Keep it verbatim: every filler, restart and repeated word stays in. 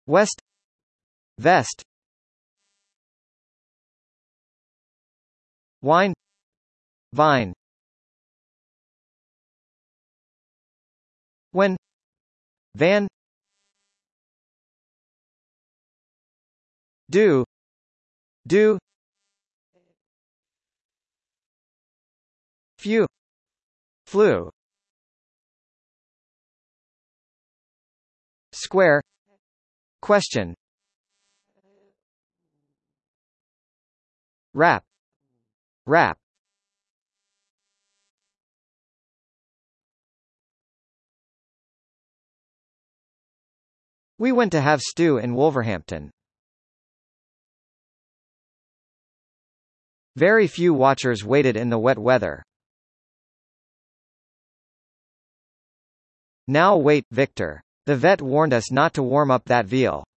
West. Vest. Wine. Vine. When. Van. Do. Do. Few. Flew. Square. Question. Rap. Rap. We went to have stew in Wolverhampton. Very few watchers waited in the wet weather. Now wait, Victor. The vet warned us not to warm up that veal.